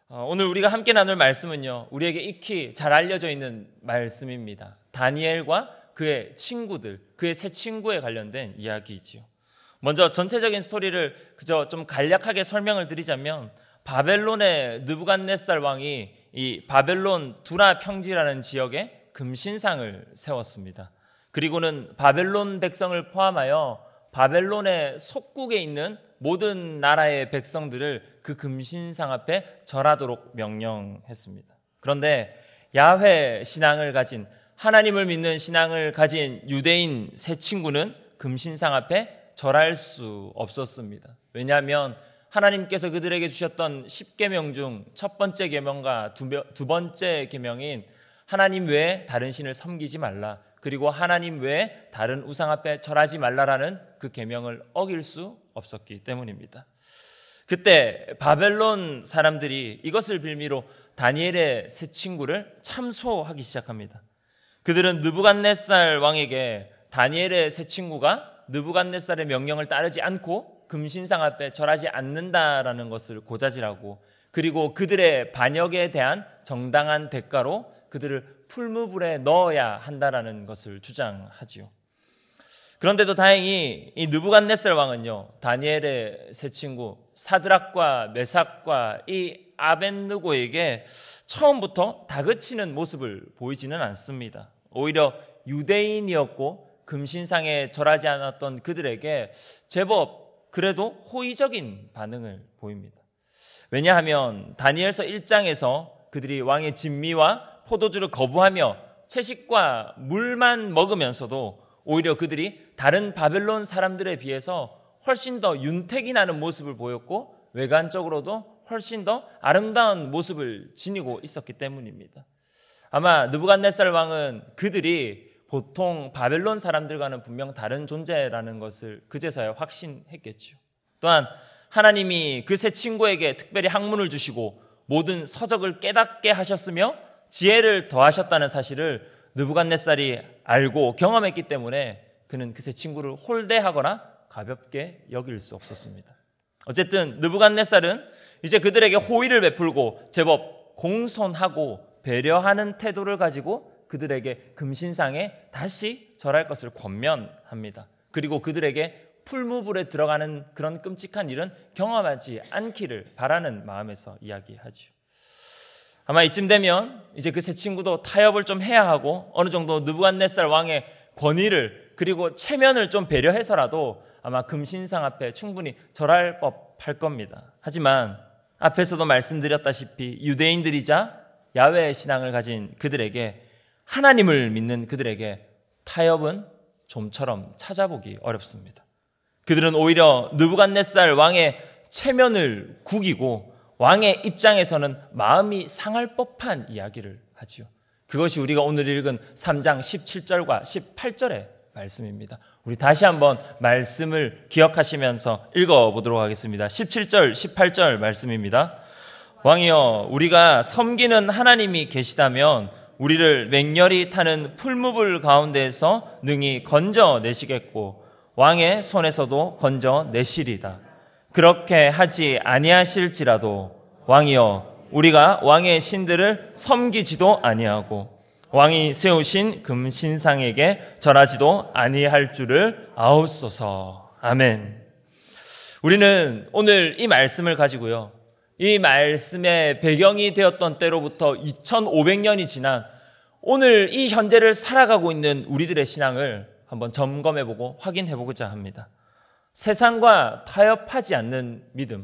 오늘 우리가 함께 나눌 말씀은요, 우리에게 익히 잘 알려져 있는 말씀입니다. 다니엘과 그의 친구들, 그의 세 친구에 관련된 이야기이지요. 먼저 전체적인 스토리를 그저 좀 간략하게 설명을 드리자면, 바벨론의 느부갓네살 왕이 이 바벨론 두라 평지라는 지역에 금신상을 세웠습니다. 그리고는 바벨론 백성을 포함하여 바벨론의 속국에 있는 모든 나라의 백성들을 그 금신상 앞에 절하도록 명령했습니다. 그런데 야훼 신앙을 가진, 하나님을 믿는 신앙을 가진 유대인 세 친구는 금신상 앞에 절할 수 없었습니다. 왜냐하면 하나님께서 그들에게 주셨던 10계명 중 첫 번째 계명과 두 번째 계명인 하나님 외에 다른 신을 섬기지 말라, 그리고 하나님 외에 다른 우상 앞에 절하지 말라라는 그 계명을 어길 수 없었기 때문입니다. 그때 바벨론 사람들이 이것을 빌미로 다니엘의 세 친구를 참소하기 시작합니다. 그들은 느부갓네살 왕에게 다니엘의 세 친구가 느부갓네살의 명령을 따르지 않고 금신상 앞에 절하지 않는다라는 것을 고자질하고, 그리고 그들의 반역에 대한 정당한 대가로 그들을 풀무불에 넣어야 한다라는 것을 주장하지요. 그런데도 다행히 이 느부갓네살 왕은요, 다니엘의 세 친구 사드락과 메삭과 이 아벳느고에게 처음부터 다그치는 모습을 보이지는 않습니다. 오히려 유대인이었고 금신상에 절하지 않았던 그들에게 제법 그래도 호의적인 반응을 보입니다. 왜냐하면 다니엘서 1장에서 그들이 왕의 진미와 포도주를 거부하며 채식과 물만 먹으면서도 오히려 그들이 다른 바벨론 사람들에 비해서 훨씬 더 윤택이 나는 모습을 보였고, 외관적으로도 훨씬 더 아름다운 모습을 지니고 있었기 때문입니다. 아마 느부갓네살 왕은 그들이 보통 바벨론 사람들과는 분명 다른 존재라는 것을 그제서야 확신했겠죠. 또한 하나님이 그 세 친구에게 특별히 학문을 주시고 모든 서적을 깨닫게 하셨으며 지혜를 더하셨다는 사실을 느부갓네살이 알고 경험했기 때문에 그는 그 세 친구를 홀대하거나 가볍게 여길 수 없었습니다. 어쨌든 느부갓네살은 이제 그들에게 호의를 베풀고 제법 공손하고 배려하는 태도를 가지고 그들에게 금신상에 다시 절할 것을 권면합니다. 그리고 그들에게 풀무불에 들어가는 그런 끔찍한 일은 경험하지 않기를 바라는 마음에서 이야기하죠. 아마 이쯤 되면 이제 그 세 친구도 타협을 좀 해야 하고 어느 정도 느부갓네살 왕의 권위를 그리고 체면을 좀 배려해서라도 아마 금신상 앞에 충분히 절할 법할 겁니다. 하지만 앞에서도 말씀드렸다시피 유대인들이자 야훼 신앙을 가진 그들에게, 하나님을 믿는 그들에게 타협은 좀처럼 찾아보기 어렵습니다. 그들은 오히려 느부갓네살 왕의 체면을 구기고 왕의 입장에서는 마음이 상할 법한 이야기를 하지요. 그것이 우리가 오늘 읽은 3장 17절과 18절의 말씀입니다. 우리 다시 한번 말씀을 기억하시면서 읽어보도록 하겠습니다. 17절, 18절 말씀입니다. 왕이여, 우리가 섬기는 하나님이 계시다면 우리를 맹렬히 타는 풀무불 가운데에서 능히 건져내시겠고 왕의 손에서도 건져내시리다. 그렇게 하지 아니하실지라도 왕이여, 우리가 왕의 신들을 섬기지도 아니하고 왕이 세우신 금신상에게 절하지도 아니할 줄을 아옵소서. 아멘. 우리는 오늘 이 말씀을 가지고요, 이 말씀의 배경이 되었던 때로부터 2500년이 지난 오늘 이 현재를 살아가고 있는 우리들의 신앙을 한번 점검해보고 확인해보고자 합니다. 세상과 타협하지 않는 믿음,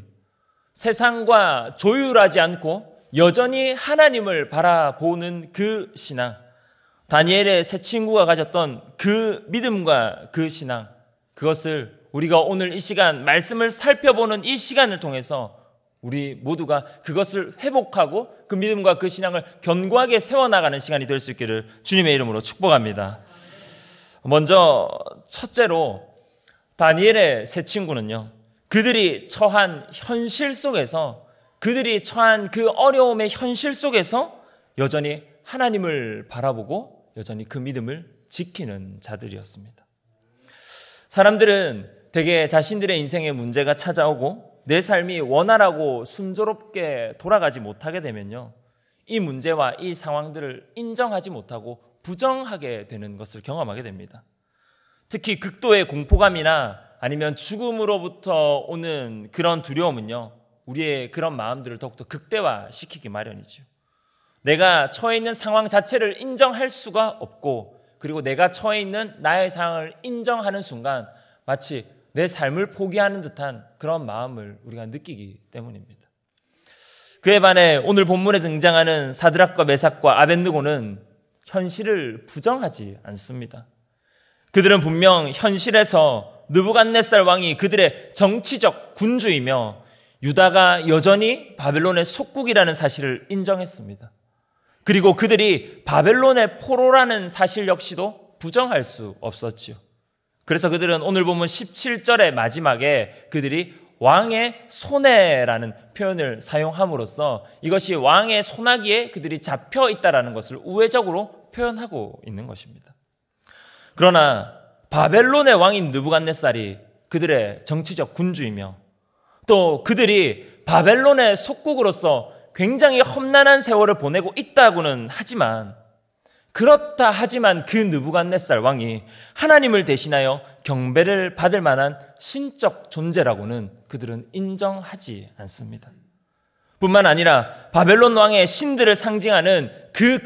세상과 조율하지 않고 여전히 하나님을 바라보는 그 신앙, 다니엘의 세 친구가 가졌던 그 믿음과 그 신앙, 그것을 우리가 오늘 이 시간 말씀을 살펴보는 이 시간을 통해서 우리 모두가 그것을 회복하고 그 믿음과 그 신앙을 견고하게 세워나가는 시간이 될 수 있기를 주님의 이름으로 축복합니다. 먼저 첫째로 다니엘의 세 친구는요, 그들이 처한 현실 속에서, 그들이 처한 그 어려움의 현실 속에서 여전히 하나님을 바라보고 여전히 그 믿음을 지키는 자들이었습니다. 사람들은 대개 자신들의 인생에 문제가 찾아오고 내 삶이 원활하고 순조롭게 돌아가지 못하게 되면요, 이 문제와 이 상황들을 인정하지 못하고 부정하게 되는 것을 경험하게 됩니다. 특히 극도의 공포감이나 아니면 죽음으로부터 오는 그런 두려움은요, 우리의 그런 마음들을 더욱더 극대화시키기 마련이죠. 내가 처해 있는 상황 자체를 인정할 수가 없고, 그리고 내가 처해 있는 나의 상황을 인정하는 순간 마치 내 삶을 포기하는 듯한 그런 마음을 우리가 느끼기 때문입니다. 그에 반해 오늘 본문에 등장하는 사드락과 메삭과 아벳느고는 현실을 부정하지 않습니다. 그들은 분명 현실에서 느부갓네살 왕이 그들의 정치적 군주이며 유다가 여전히 바벨론의 속국이라는 사실을 인정했습니다. 그리고 그들이 바벨론의 포로라는 사실 역시도 부정할 수 없었지요. 그래서 그들은 오늘 본문 17절의 마지막에 그들이 왕의 손해라는 표현을 사용함으로써 이것이 왕의 손아귀에 그들이 잡혀 있다는 것을 우회적으로 표현하고 있는 것입니다. 그러나 바벨론의 왕인 느부갓네살이 그들의 정치적 군주이며 또 그들이 바벨론의 속국으로서 굉장히 험난한 세월을 보내고 있다고는 하지만, 그렇다 하지만 그 느부갓네살 왕이 하나님을 대신하여 경배를 받을 만한 신적 존재라고는 그들은 인정하지 않습니다. 뿐만 아니라 바벨론 왕의 신들을 상징하는 그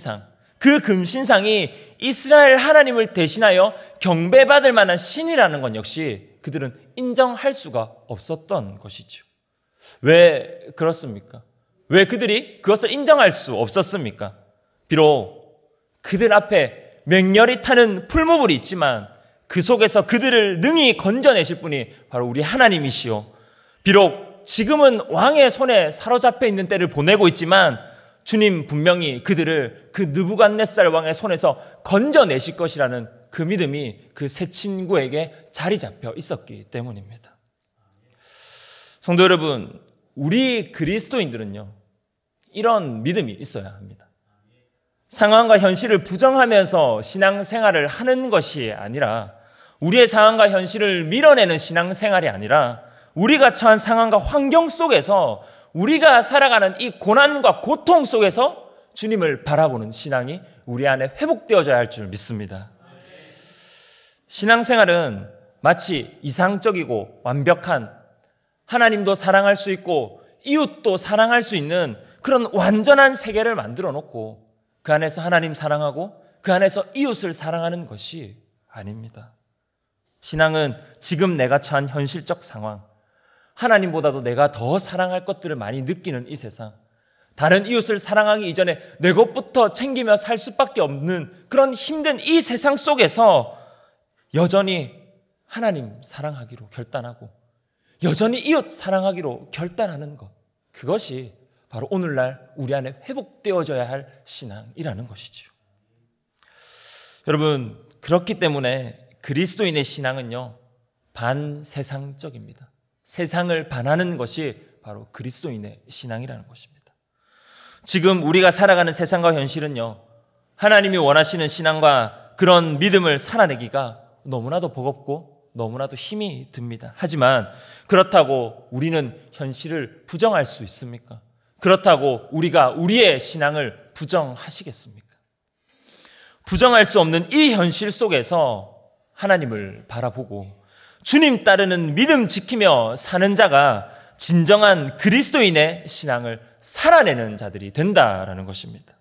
금신상이 이스라엘 하나님을 대신하여 경배받을 만한 신이라는 것 역시 그들은 인정할 수가 없었던 것이죠. 왜 그렇습니까? 왜 그들이 그것을 인정할 수 없었습니까? 비록 그들 앞에 맹렬히 타는 풀무불이 있지만 그 속에서 그들을 능히 건져내실 분이 바로 우리 하나님이시오. 비록 지금은 왕의 손에 사로잡혀 있는 때를 보내고 있지만 주님 분명히 그들을 그 느부갓네살 왕의 손에서 건져내실 것이라는 그 믿음이 그 세 친구에게 자리 잡혀 있었기 때문입니다. 성도 여러분, 우리 그리스도인들은요, 이런 믿음이 있어야 합니다. 상황과 현실을 부정하면서 신앙생활을 하는 것이 아니라, 우리의 상황과 현실을 밀어내는 신앙생활이 아니라, 우리가 처한 상황과 환경 속에서 우리가 살아가는 이 고난과 고통 속에서 주님을 바라보는 신앙이 우리 안에 회복되어져야 할 줄 믿습니다. 신앙생활은 마치 이상적이고 완벽한, 하나님도 사랑할 수 있고 이웃도 사랑할 수 있는 그런 완전한 세계를 만들어 놓고 그 안에서 하나님 사랑하고 그 안에서 이웃을 사랑하는 것이 아닙니다. 신앙은 지금 내가 처한 현실적 상황, 하나님보다도 내가 더 사랑할 것들을 많이 느끼는 이 세상, 다른 이웃을 사랑하기 이전에 내 것부터 챙기며 살 수밖에 없는 그런 힘든 이 세상 속에서 여전히 하나님 사랑하기로 결단하고 여전히 이웃 사랑하기로 결단하는 것, 그것이 바로 오늘날 우리 안에 회복되어져야 할 신앙이라는 것이죠. 여러분, 그렇기 때문에 그리스도인의 신앙은요, 반세상적입니다. 세상을 반하는 것이 바로 그리스도인의 신앙이라는 것입니다. 지금 우리가 살아가는 세상과 현실은요, 하나님이 원하시는 신앙과 그런 믿음을 살아내기가 너무나도 버겁고 너무나도 힘이 듭니다. 하지만 그렇다고 우리는 현실을 부정할 수 있습니까? 그렇다고 우리가 우리의 신앙을 부정하시겠습니까? 부정할 수 없는 이 현실 속에서 하나님을 바라보고 주님 따르는 믿음 지키며 사는 자가 진정한 그리스도인의 신앙을 살아내는 자들이 된다라는 것입니다.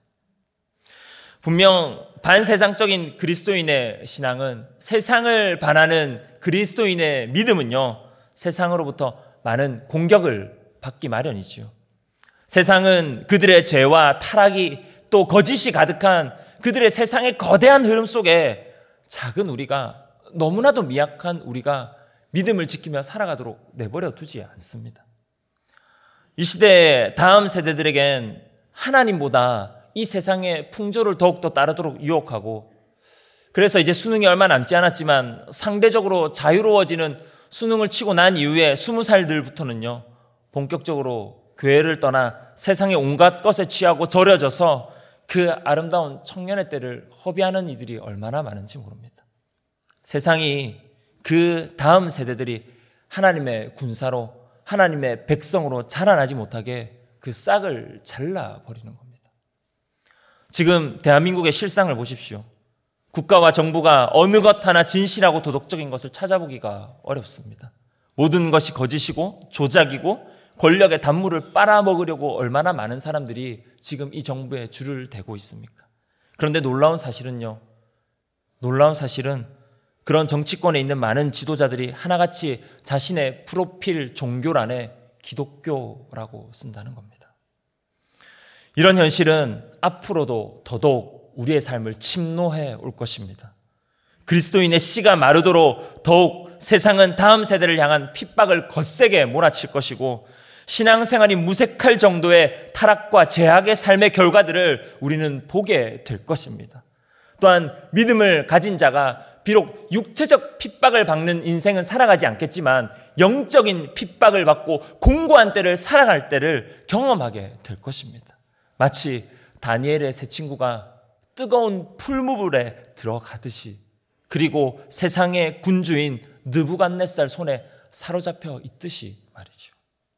분명 반세상적인 그리스도인의 신앙은, 세상을 반하는 그리스도인의 믿음은요, 세상으로부터 많은 공격을 받기 마련이지요. 세상은 그들의 죄와 타락이 또 거짓이 가득한 그들의 세상의 거대한 흐름 속에 작은 우리가, 너무나도 미약한 우리가 믿음을 지키며 살아가도록 내버려 두지 않습니다. 이 시대의 다음 세대들에겐 하나님보다 이 세상의 풍조를 더욱더 따르도록 유혹하고, 그래서 이제 수능이 얼마 남지 않았지만 상대적으로 자유로워지는 수능을 치고 난 이후에 20살들부터는요, 본격적으로 교회를 떠나 세상의 온갖 것에 취하고 절여져서 그 아름다운 청년의 때를 허비하는 이들이 얼마나 많은지 모릅니다. 세상이 그 다음 세대들이 하나님의 군사로 하나님의 백성으로 자라나지 못하게 그 싹을 잘라버리는 겁니다. 지금 대한민국의 실상을 보십시오. 국가와 정부가 어느 것 하나 진실하고 도덕적인 것을 찾아보기가 어렵습니다. 모든 것이 거짓이고 조작이고 권력의 단물을 빨아먹으려고 얼마나 많은 사람들이 지금 이 정부에 줄을 대고 있습니까? 그런데 놀라운 사실은 그런 정치권에 있는 많은 지도자들이 하나같이 자신의 프로필 종교란에 기독교라고 쓴다는 겁니다. 이런 현실은 앞으로도 더더욱 우리의 삶을 침노해 올 것입니다. 그리스도인의 씨가 마르도록 더욱 세상은 다음 세대를 향한 핍박을 거세게 몰아칠 것이고 신앙생활이 무색할 정도의 타락과 죄악의 삶의 결과들을 우리는 보게 될 것입니다. 또한 믿음을 가진 자가 비록 육체적 핍박을 받는 인생은 살아가지 않겠지만 영적인 핍박을 받고 공고한 때를 살아갈 때를 경험하게 될 것입니다. 마치 다니엘의 세 친구가 뜨거운 풀무불에 들어가듯이, 그리고 세상의 군주인 느부갓네살 손에 사로잡혀 있듯이 말이죠.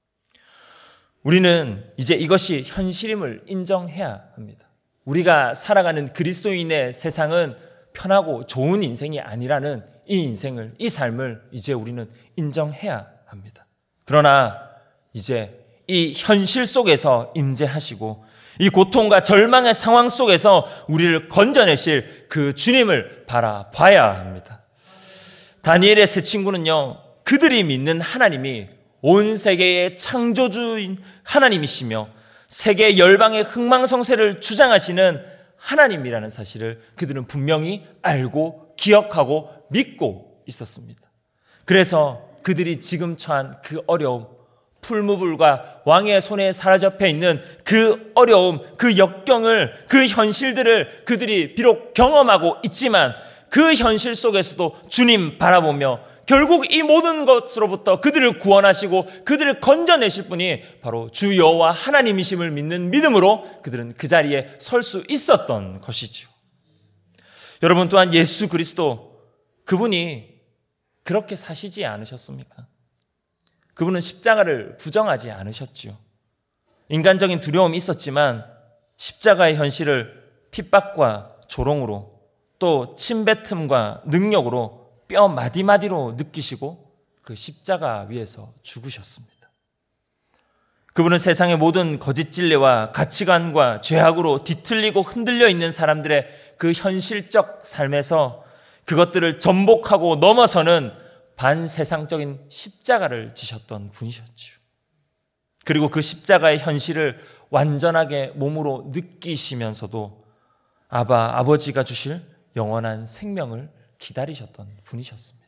우리는 이제 이것이 현실임을 인정해야 합니다. 우리가 살아가는 그리스도인의 세상은 편하고 좋은 인생이 아니라는 이 삶을 이제 우리는 인정해야 합니다. 그러나 이제 이 현실 속에서 임재하시고 이 고통과 절망의 상황 속에서 우리를 건져내실 그 주님을 바라봐야 합니다. 다니엘의 세 친구는요, 그들이 믿는 하나님이 온 세계의 창조주인 하나님이시며 세계 열방의 흥망성쇠를 주장하시는 하나님이라는 사실을 그들은 분명히 알고 기억하고 믿고 있었습니다. 그래서 그들이 지금 처한 그 어려움, 풀무불과 왕의 손에 사로잡혀 있는 그 어려움, 그 역경을, 그 현실들을 그들이 비록 경험하고 있지만 그 현실 속에서도 주님 바라보며 결국 이 모든 것으로부터 그들을 구원하시고 그들을 건져내실 분이 바로 주 여호와 하나님이심을 믿는 믿음으로 그들은 그 자리에 설 수 있었던 것이죠. 여러분, 또한 예수 그리스도, 그분이 그렇게 사시지 않으셨습니까? 그분은 십자가를 부정하지 않으셨죠. 인간적인 두려움이 있었지만 십자가의 현실을 핍박과 조롱으로 또 침뱉음과 능력으로 뼈 마디마디로 느끼시고 그 십자가 위에서 죽으셨습니다. 그분은 세상의 모든 거짓 진리와 가치관과 죄악으로 뒤틀리고 흔들려 있는 사람들의 그 현실적 삶에서 그것들을 전복하고 넘어서는 반세상적인 십자가를 지셨던 분이셨죠. 그리고 그 십자가의 현실을 완전하게 몸으로 느끼시면서도 아버지가 주실 영원한 생명을 기다리셨던 분이셨습니다.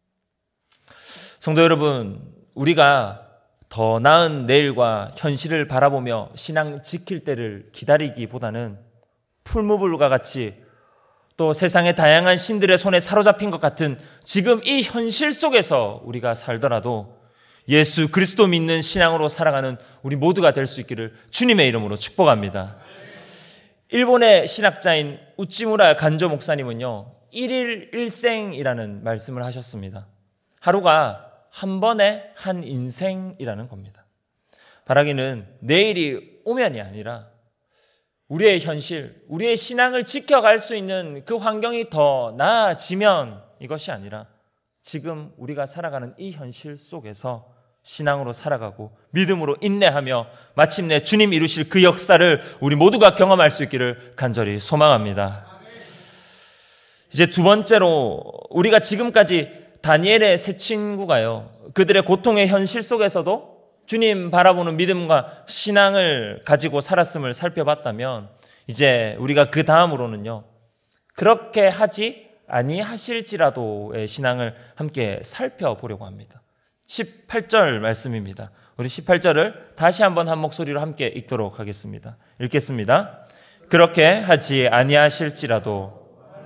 성도 여러분, 우리가 더 나은 내일과 현실을 바라보며 신앙 지킬 때를 기다리기보다는 풀무불과 같이 또 세상의 다양한 신들의 손에 사로잡힌 것 같은 지금 이 현실 속에서 우리가 살더라도 예수 그리스도 믿는 신앙으로 살아가는 우리 모두가 될 수 있기를 주님의 이름으로 축복합니다. 일본의 신학자인 우찌무라 간조 목사님은요, 1일 1생이라는 말씀을 하셨습니다. 하루가 한 번의 한 인생이라는 겁니다. 바라기는 내일이 오면이 아니라 우리의 현실, 우리의 신앙을 지켜갈 수 있는 그 환경이 더 나아지면 이것이 아니라 지금 우리가 살아가는 이 현실 속에서 신앙으로 살아가고 믿음으로 인내하며 마침내 주님 이루실 그 역사를 우리 모두가 경험할 수 있기를 간절히 소망합니다. 이제 두 번째로, 우리가 지금까지 다니엘의 세 친구가요, 그들의 고통의 현실 속에서도 주님 바라보는 믿음과 신앙을 가지고 살았음을 살펴봤다면 이제 우리가 그 다음으로는요, 그렇게 하지 아니하실지라도의 신앙을 함께 살펴보려고 합니다. 18절 말씀입니다. 우리 18절을 다시 한번 한 목소리로 함께 읽도록 하겠습니다. 읽겠습니다. 그렇게 하지 아니하실지라도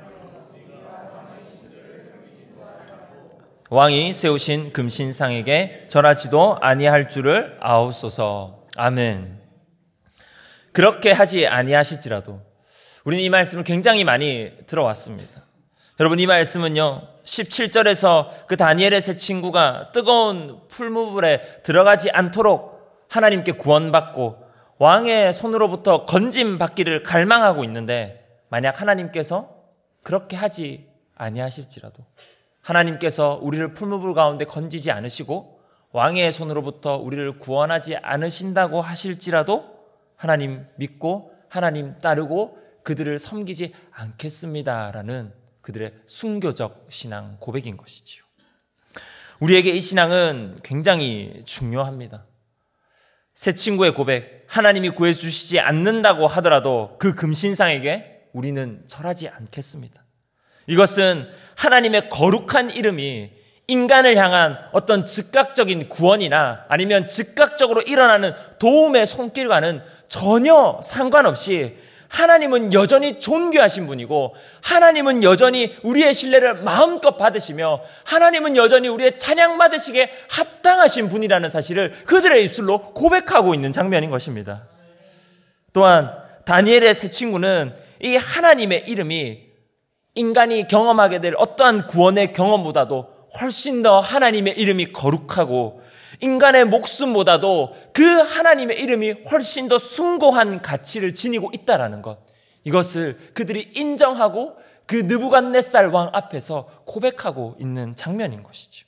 왕이 세우신 금신상에게 절하지도 아니할 줄을 아옵소서. 아멘. 그렇게 하지 아니하실지라도, 우리는 이 말씀을 굉장히 많이 들어왔습니다. 여러분, 이 말씀은요, 17절에서 그 다니엘의 세 친구가 뜨거운 풀무불에 들어가지 않도록 하나님께 구원받고 왕의 손으로부터 건짐받기를 갈망하고 있는데, 만약 하나님께서 그렇게 하지 아니하실지라도, 하나님께서 우리를 풀무불 가운데 건지지 않으시고 왕의 손으로부터 우리를 구원하지 않으신다고 하실지라도 하나님 믿고 하나님 따르고 그들을 섬기지 않겠습니다라는 그들의 순교적 신앙 고백인 것이지요. 우리에게 이 신앙은 굉장히 중요합니다. 새 친구의 고백, 하나님이 구해주시지 않는다고 하더라도 그 금신상에게 우리는 절하지 않겠습니다. 이것은 하나님의 거룩한 이름이 인간을 향한 어떤 즉각적인 구원이나 아니면 즉각적으로 일어나는 도움의 손길과는 전혀 상관없이 하나님은 여전히 존귀하신 분이고, 하나님은 여전히 우리의 신뢰를 마음껏 받으시며, 하나님은 여전히 우리의 찬양 받으시기에 합당하신 분이라는 사실을 그들의 입술로 고백하고 있는 장면인 것입니다. 또한 다니엘의 세 친구는 이 하나님의 이름이 인간이 경험하게 될 어떠한 구원의 경험보다도 훨씬 더 하나님의 이름이 거룩하고, 인간의 목숨보다도 그 하나님의 이름이 훨씬 더 숭고한 가치를 지니고 있다라는 것, 이것을 그들이 인정하고 그 느부갓네살 왕 앞에서 고백하고 있는 장면인 것이죠.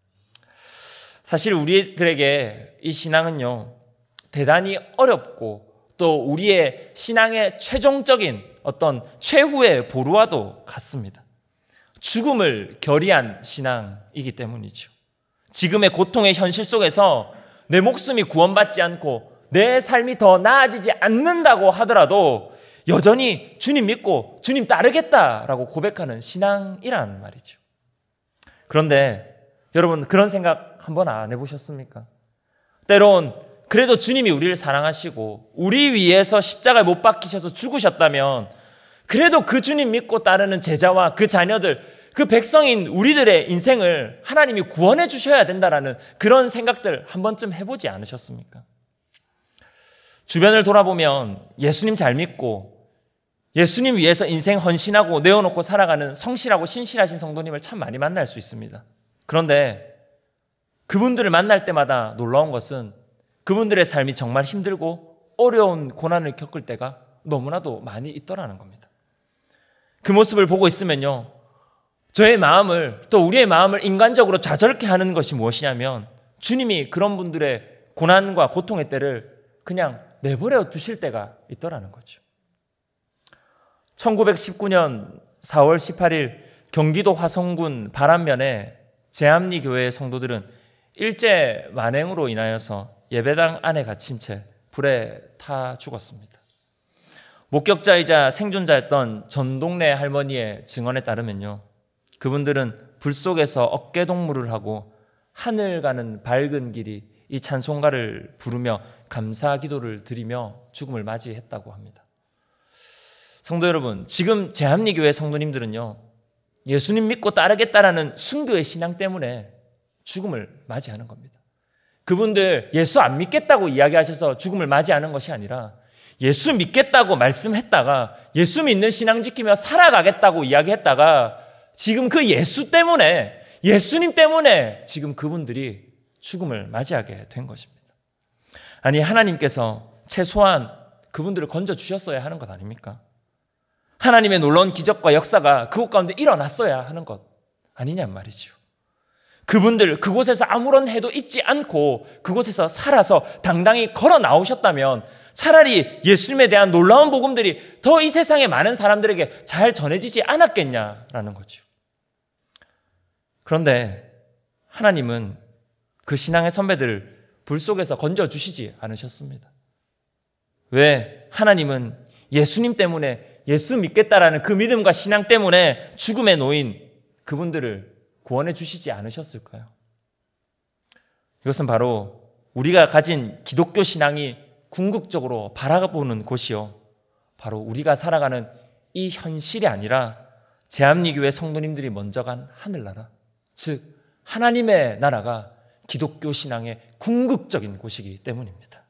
사실 우리들에게 이 신앙은요, 대단히 어렵고 또 우리의 신앙의 최종적인 어떤 최후의 보루와도 같습니다. 죽음을 결의한 신앙이기 때문이죠. 지금의 고통의 현실 속에서 내 목숨이 구원받지 않고 내 삶이 더 나아지지 않는다고 하더라도 여전히 주님 믿고 주님 따르겠다라고 고백하는 신앙이란 말이죠. 그런데 여러분, 그런 생각 한번 안 해보셨습니까? 때론 그래도 주님이 우리를 사랑하시고 우리 위해서 십자가에 못 박히셔서 죽으셨다면, 그래도 그 주님 믿고 따르는 제자와 그 자녀들, 그 백성인 우리들의 인생을 하나님이 구원해 주셔야 된다라는 그런 생각들 한 번쯤 해보지 않으셨습니까? 주변을 돌아보면 예수님 잘 믿고 예수님 위해서 인생 헌신하고 내어놓고 살아가는 성실하고 신실하신 성도님을 참 많이 만날 수 있습니다. 그런데 그분들을 만날 때마다 놀라운 것은 그분들의 삶이 정말 힘들고 어려운 고난을 겪을 때가 너무나도 많이 있더라는 겁니다. 그 모습을 보고 있으면요, 저의 마음을, 또 우리의 마음을 인간적으로 좌절케 하는 것이 무엇이냐면, 주님이 그런 분들의 고난과 고통의 때를 그냥 내버려 두실 때가 있더라는 거죠. 1919년 4월 18일 경기도 화성군 바람면에 제암리 교회의 성도들은 일제 만행으로 인하여서 예배당 안에 갇힌 채 불에 타 죽었습니다. 목격자이자 생존자였던 전 동네 할머니의 증언에 따르면요, 그분들은 불 속에서 어깨동무를 하고 하늘 가는 밝은 길이 이 찬송가를 부르며 감사 기도를 드리며 죽음을 맞이했다고 합니다. 성도 여러분, 지금 제암리교회 성도님들은요, 예수님 믿고 따르겠다라는 순교의 신앙 때문에 죽음을 맞이하는 겁니다. 그분들 예수 안 믿겠다고 이야기하셔서 죽음을 맞이하는 것이 아니라, 예수 믿겠다고 말씀했다가 예수 믿는 신앙 지키며 살아가겠다고 이야기했다가 지금 그 예수 때문에, 예수님 때문에 지금 그분들이 죽음을 맞이하게 된 것입니다. 아니, 하나님께서 최소한 그분들을 건져주셨어야 하는 것 아닙니까? 하나님의 놀라운 기적과 역사가 그곳 가운데 일어났어야 하는 것 아니냔 말이죠. 그분들 그곳에서 아무런 해도 잊지 않고 그곳에서 살아서 당당히 걸어 나오셨다면 차라리 예수님에 대한 놀라운 복음들이 더 이 세상의 많은 사람들에게 잘 전해지지 않았겠냐라는 거죠. 그런데 하나님은 그 신앙의 선배들을 불 속에서 건져주시지 않으셨습니다. 왜? 하나님은 예수님 때문에, 예수 믿겠다라는 그 믿음과 신앙 때문에 죽음에 놓인 그분들을 구원해 주시지 않으셨을까요? 이것은 바로 우리가 가진 기독교 신앙이 궁극적으로 바라보는 곳이요, 바로 우리가 살아가는 이 현실이 아니라 제암리교회 성도님들이 먼저 간 하늘나라, 즉 하나님의 나라가 기독교 신앙의 궁극적인 곳이기 때문입니다.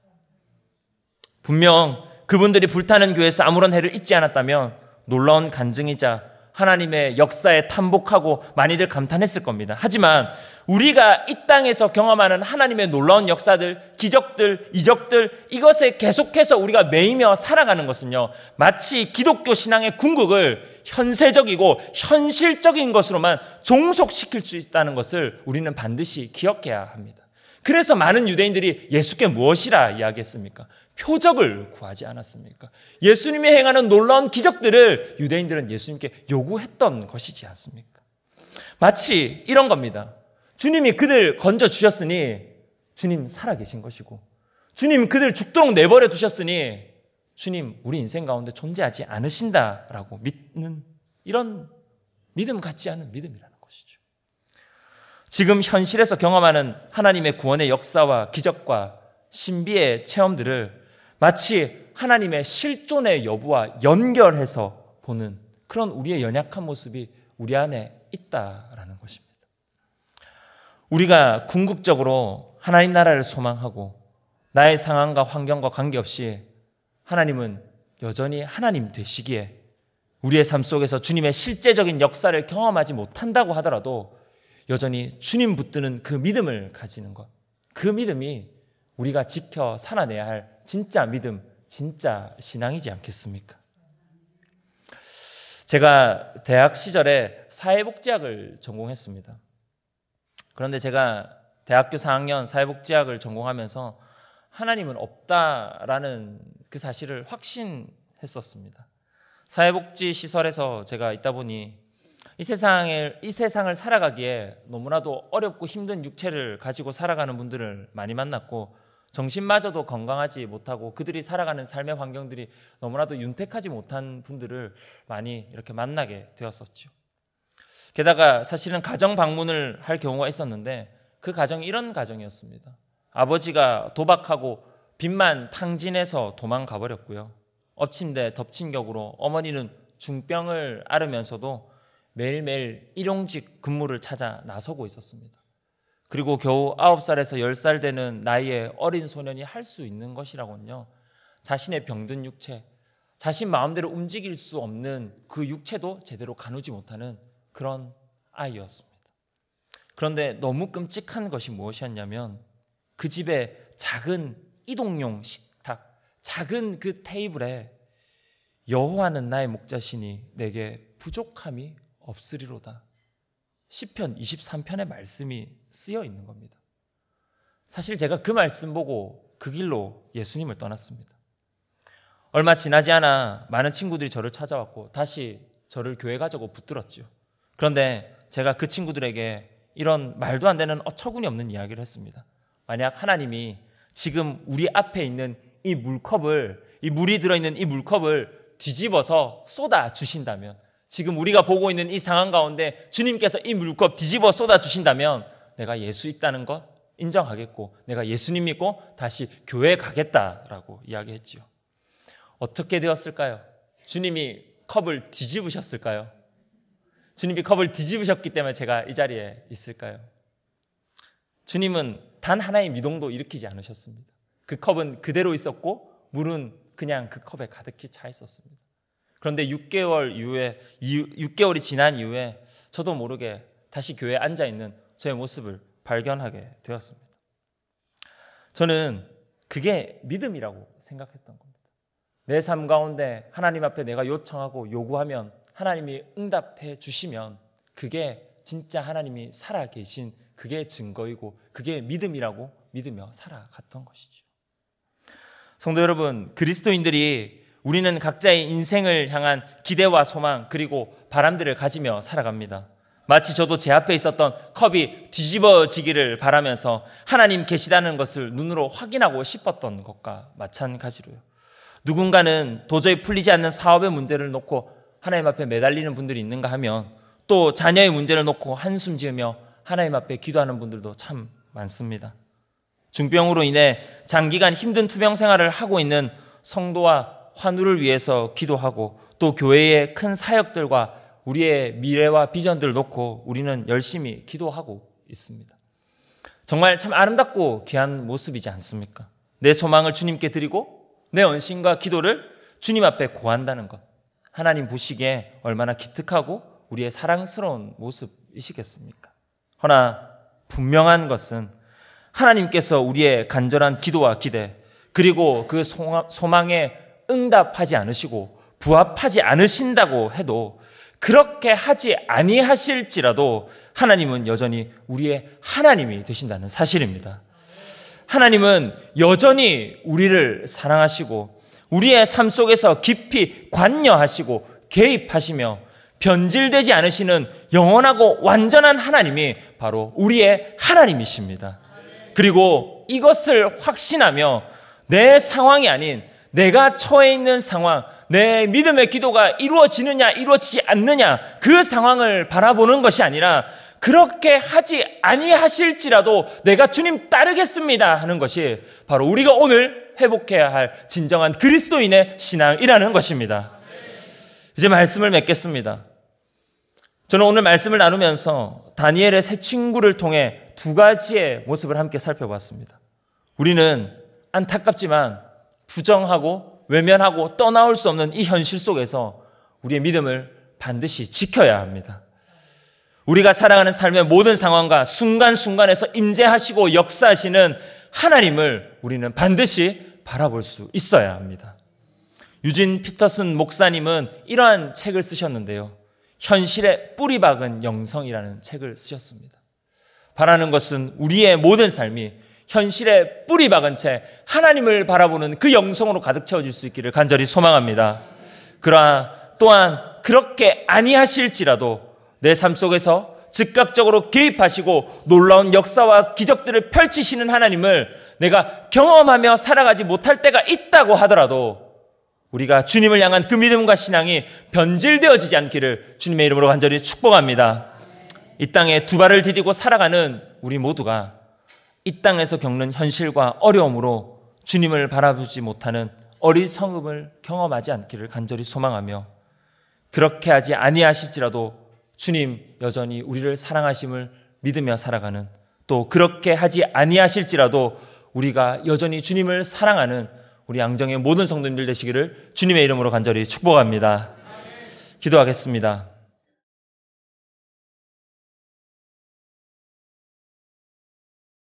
분명 그분들이 불타는 교회에서 아무런 해를 잊지 않았다면 놀라운 간증이자 하나님의 역사에 탐복하고 많이들 감탄했을 겁니다. 하지만 우리가 이 땅에서 경험하는 하나님의 놀라운 역사들, 기적들, 이적들, 이것에 계속해서 우리가 매이며 살아가는 것은요, 마치 기독교 신앙의 궁극을 현세적이고 현실적인 것으로만 종속시킬 수 있다는 것을 우리는 반드시 기억해야 합니다. 그래서 많은 유대인들이 예수께 무엇이라 이야기했습니까? 표적을 구하지 않았습니까? 예수님이 행하는 놀라운 기적들을 유대인들은 예수님께 요구했던 것이지 않습니까? 마치 이런 겁니다. 주님이 그들 건져주셨으니 주님 살아계신 것이고, 주님 그들 죽도록 내버려 두셨으니 주님 우리 인생 가운데 존재하지 않으신다라고 믿는, 이런 믿음 같지 않은 믿음이라는 것이죠. 지금 현실에서 경험하는 하나님의 구원의 역사와 기적과 신비의 체험들을 마치 하나님의 실존의 여부와 연결해서 보는 그런 우리의 연약한 모습이 우리 안에 있다라는 것입니다. 우리가 궁극적으로 하나님 나라를 소망하고 나의 상황과 환경과 관계없이 하나님은 여전히 하나님 되시기에 우리의 삶 속에서 주님의 실제적인 역사를 경험하지 못한다고 하더라도 여전히 주님 붙드는 그 믿음을 가지는 것, 그 믿음이 우리가 지켜 살아내야 할 진짜 믿음, 진짜 신앙이지 않겠습니까? 제가 대학 시절에 사회복지학을 전공했습니다. 그런데 제가 대학교 4학년 사회복지학을 전공하면서 하나님은 없다라는 그 사실을 확신했었습니다. 사회복지 시설에서 제가 있다 보니 이 세상을 살아가기에 너무나도 어렵고 힘든 육체를 가지고 살아가는 분들을 많이 만났고, 정신마저도 건강하지 못하고 그들이 살아가는 삶의 환경들이 너무나도 윤택하지 못한 분들을 많이 이렇게 만나게 되었었죠. 게다가 사실은 가정 방문을 할 경우가 있었는데 그 가정이 이런 가정이었습니다. 아버지가 도박하고 빚만 탕진해서 도망가 버렸고요. 엎친 데 덮친 격으로 어머니는 중병을 앓으면서도 매일매일 일용직 근무를 찾아 나서고 있었습니다. 그리고 겨우 9살에서 10살 되는 나이에 어린 소년이 할 수 있는 것이라고는요, 자신의 병든 육체, 자신 마음대로 움직일 수 없는 그 육체도 제대로 가누지 못하는 그런 아이였습니다. 그런데 너무 끔찍한 것이 무엇이었냐면 그 집에 작은 이동용 식탁, 작은 그 테이블에 여호와는 나의 목자시니 내게 부족함이 없으리로다, 시편 23편의 말씀이 쓰여 있는 겁니다. 사실 제가 그 말씀 보고 그 길로 예수님을 떠났습니다. 얼마 지나지 않아 많은 친구들이 저를 찾아왔고 다시 저를 교회 가자고 붙들었죠. 그런데 제가 그 친구들에게 이런 말도 안 되는 어처구니 없는 이야기를 했습니다. 만약 하나님이 지금 우리 앞에 있는 이 물컵을, 이 물이 들어있는 이 물컵을 뒤집어서 쏟아 주신다면, 지금 우리가 보고 있는 이 상황 가운데 주님께서 이 물컵 뒤집어 쏟아 주신다면 내가 예수 있다는 것 인정하겠고 내가 예수님 믿고 다시 교회에 가겠다라고 이야기했지요. 어떻게 되었을까요? 주님이 컵을 뒤집으셨을까요? 주님이 컵을 뒤집으셨기 때문에 제가 이 자리에 있을까요? 주님은 단 하나의 미동도 일으키지 않으셨습니다. 그 컵은 그대로 있었고 물은 그냥 그 컵에 가득히 차 있었습니다. 그런데 6개월이 지난 이후에 저도 모르게 다시 교회에 앉아있는 저의 모습을 발견하게 되었습니다. 저는 그게 믿음이라고 생각했던 겁니다. 내 삶 가운데 하나님 앞에 내가 요청하고 요구하면 하나님이 응답해 주시면 그게 진짜 하나님이 살아계신 그게 증거이고 그게 믿음이라고 믿으며 살아갔던 것이죠. 성도 여러분, 그리스도인들이 우리는 각자의 인생을 향한 기대와 소망 그리고 바람들을 가지며 살아갑니다. 마치 저도 제 앞에 있었던 컵이 뒤집어지기를 바라면서 하나님 계시다는 것을 눈으로 확인하고 싶었던 것과 마찬가지로요. 누군가는 도저히 풀리지 않는 사업의 문제를 놓고 하나님 앞에 매달리는 분들이 있는가 하면 또 자녀의 문제를 놓고 한숨 지으며 하나님 앞에 기도하는 분들도 참 많습니다. 중병으로 인해 장기간 힘든 투병 생활을 하고 있는 성도와 환우를 위해서 기도하고 또 교회의 큰 사역들과 우리의 미래와 비전들을 놓고 우리는 열심히 기도하고 있습니다. 정말 참 아름답고 귀한 모습이지 않습니까? 내 소망을 주님께 드리고 내 헌신과 기도를 주님 앞에 고한다는 것, 하나님 보시기에 얼마나 기특하고 우리의 사랑스러운 모습이시겠습니까? 허나 분명한 것은 하나님께서 우리의 간절한 기도와 기대, 그리고 그 소망에 응답하지 않으시고 부합하지 않으신다고 해도, 그렇게 하지 아니하실지라도 하나님은 여전히 우리의 하나님이 되신다는 사실입니다. 하나님은 여전히 우리를 사랑하시고 우리의 삶 속에서 깊이 관여하시고 개입하시며 변질되지 않으시는 영원하고 완전한 하나님이 바로 우리의 하나님이십니다. 그리고 이것을 확신하며 내 상황이 아닌 내가 처해 있는 상황, 내 믿음의 기도가 이루어지느냐 이루어지지 않느냐, 그 상황을 바라보는 것이 아니라 그렇게 하지 아니하실지라도 내가 주님 따르겠습니다 하는 것이 바로 우리가 오늘 회복해야 할 진정한 그리스도인의 신앙이라는 것입니다. 이제 말씀을 맺겠습니다. 저는 오늘 말씀을 나누면서 다니엘의 세 친구를 통해 두 가지의 모습을 함께 살펴봤습니다. 우리는 안타깝지만 부정하고 외면하고 떠나올 수 없는 이 현실 속에서 우리의 믿음을 반드시 지켜야 합니다. 우리가 살아가는 삶의 모든 상황과 순간순간에서 임재하시고 역사하시는 하나님을 우리는 반드시 바라볼 수 있어야 합니다. 유진 피터슨 목사님은 이러한 책을 쓰셨는데요. 현실에 뿌리 박은 영성이라는 책을 쓰셨습니다. 바라는 것은 우리의 모든 삶이 현실에 뿌리 박은 채 하나님을 바라보는 그 영성으로 가득 채워질 수 있기를 간절히 소망합니다. 그러나 또한 그렇게 아니하실지라도 내 삶 속에서 즉각적으로 개입하시고 놀라운 역사와 기적들을 펼치시는 하나님을 내가 경험하며 살아가지 못할 때가 있다고 하더라도 우리가 주님을 향한 그 믿음과 신앙이 변질되어지지 않기를 주님의 이름으로 간절히 축복합니다. 이 땅에 두 발을 디디고 살아가는 우리 모두가 이 땅에서 겪는 현실과 어려움으로 주님을 바라보지 못하는 어리석음을 경험하지 않기를 간절히 소망하며, 그렇게 하지 아니하실지라도 주님 여전히 우리를 사랑하심을 믿으며 살아가는, 또 그렇게 하지 아니하실지라도 우리가 여전히 주님을 사랑하는 우리 양정의 모든 성도님들 되시기를 주님의 이름으로 간절히 축복합니다. 기도하겠습니다.